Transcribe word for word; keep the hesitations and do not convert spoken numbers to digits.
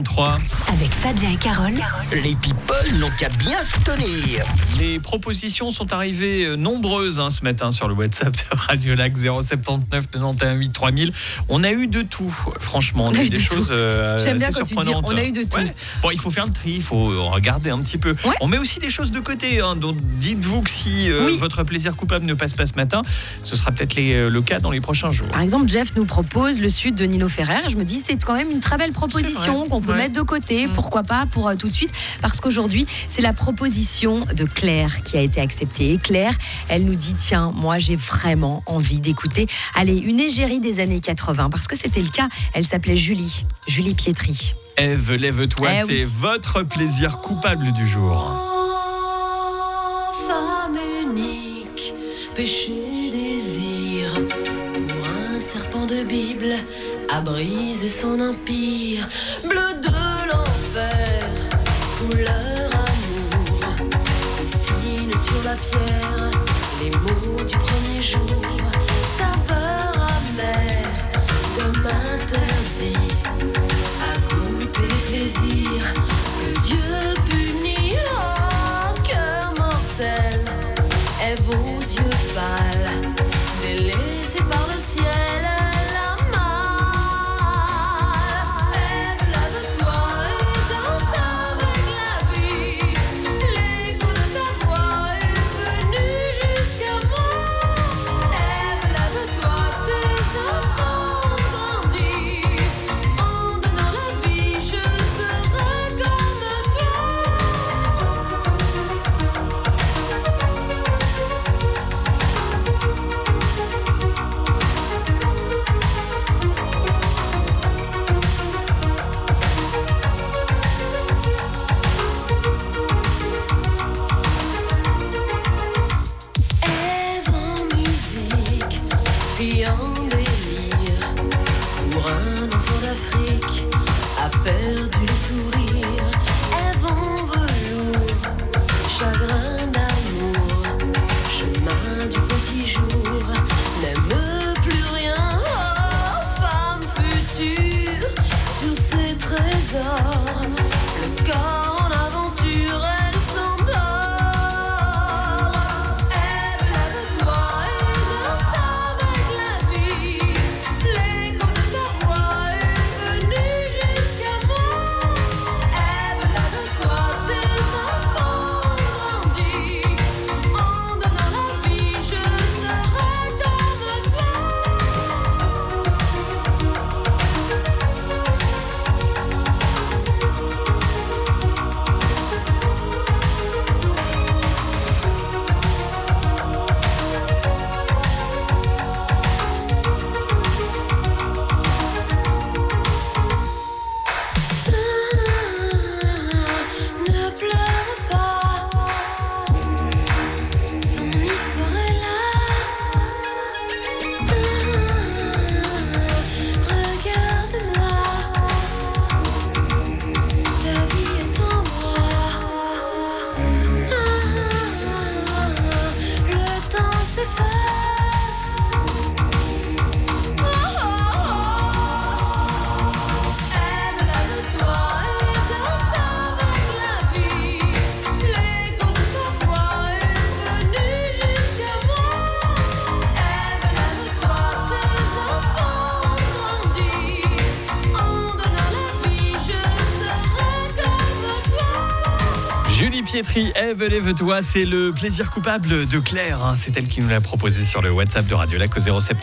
trois. Avec Fabien et Carole, Les people n'ont qu'à bien se tenir. Les propositions sont arrivées nombreuses hein, ce matin sur le WhatsApp de Radio Lac zéro sept neuf quatre-vingt-onze huit trois mille. On a eu de tout, franchement. On, on a eu des choses euh, J'aime bien assez quand surprenantes. Tu dis, on a eu de tout. Ouais. Bon, il faut faire le tri, il faut regarder un petit peu. Ouais. On met aussi des choses de côté. Hein, donc dites-vous que si euh, oui. votre plaisir coupable ne passe pas ce matin, ce sera peut-être les, le cas dans les prochains jours. Par exemple, Jeff nous propose Le Sud de Nino Ferrer. Je me dis, c'est quand même une très belle proposition qu'on peut ouais. mettre de côté. Mmh. Pourquoi pas pour euh, tout de suite. Parce qu'aujourd'hui, c'est la proposition de Claire qui a été acceptée. Et Claire, elle nous dit, tiens, moi, j'ai vraiment envie d'écouter, allez, une égérie des années quatre-vingts. Parce que c'était le cas. Elle s'appelait Julie. Julie Pietri. Ève, lève-toi, eh c'est oui. votre plaisir coupable du jour. Oh, femme unique, péché, désir, pour un serpent de Bible, à briser son empire, bleu de l'enfer, couleur amour, dessine sur la pierre, les mots du premier jour, saveur amère, comme interdit, à goûter plaisir, que Dieu punit, oh, cœur mortel, et vos yeux pâles, délaissés par le ciel, la malle. Ève, lève-toi et danse avec la vie, l'écho de ta voix est venu jusqu'à moi. Ève, lève-toi, tes enfants ont grandi, en donnant la vie, je serai comme toi. Ève en musique, fille en délire, pour un enfant d'Afrique, a perdu les sourires. Ève en velours, chagrin d'amour, chemin du petit jour, n'aime plus rien. Oh, femme future, sur ses trésors, le corps en aventure, elle s'endort. Ève, lève-toi et danse avec la vie, l'écho de ta voix est venu jusqu'à moi. Ève, lève-toi, tes enfants ont grandi, en donnant la vie, je serai comme toi. Ne pleure pas, ton histoire est là. Regarde-moi, ta vie est en moi. Le temps s'efface. Ève, lève-toi et danse avec la vie, l'écho de ta voix est venu jusqu'à moi. Ève, lève-toi, tes enfants ont grandi, en donnant la vie, je serai comme toi. Julie Pietri, Ève, lève-toi, c'est le plaisir coupable de Claire. Hein. C'est elle qui nous l'a proposé sur le WhatsApp de Radio Lac au zéro sept